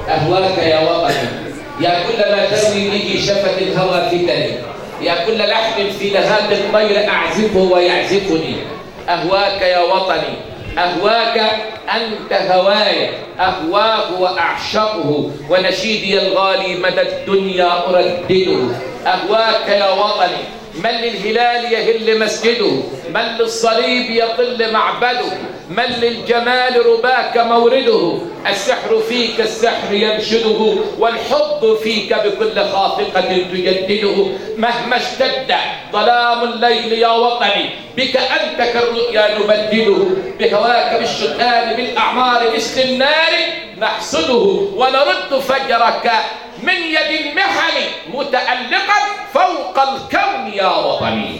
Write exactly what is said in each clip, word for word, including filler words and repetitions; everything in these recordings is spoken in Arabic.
أهواك يا وطني، يا كل ما تروي به شفة الهوى فتني، يا كل لحم في لهات الطير أعزفه ويعزفني. أهواك يا وطني، أهواك أنت هواي، أهواه وأعشقه، ونشيدي الغالي مدى الدنيا أردده. أهواك يا وطني، من للهلال يهل مسجده، من للصليب يطل معبده، من للجمال رباك مورده. السحر فيك السحر ينشده، والحب فيك بكل خافقة تجدده. مهما اشتد ظلام الليل يا وطني، بك أنت كالرؤيا نبدده. بهواك بالشتان بالأعمار مثل النار نحسده، ونرد فجرك من يد المحن متألقا فوق الكون يا وطني.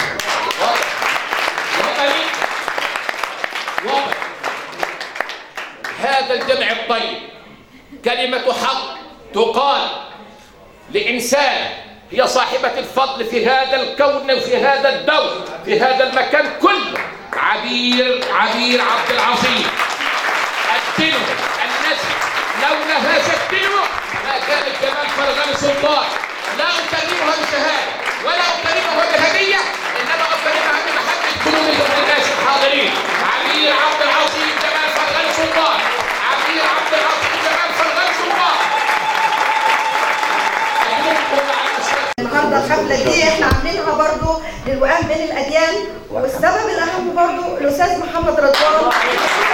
وطني وطني هذا الجمع الطيب كلمة حق تقال لإنسان هي صاحبة الفضل في هذا الكون وفي هذا الدور في هذا المكان كله. عبير عبير عبد العظيم الدنو النسي، لولا هذا الدنو ما كان الجمال فرغان سلطان. لا أكرمها بشهادة ولا أكرمها بهدية، إنما أكرمها بمحبة كل الناس الحاضرين. عبير عبد العظيم جمال فرغان سلطان، عبير عبد العظيم جمال فرغان سلطان. النهارده الحفله دي احنا عاملينها برضو للوئام بين الاديان، والسبب الاهم برضو الاستاذ محمد رضوان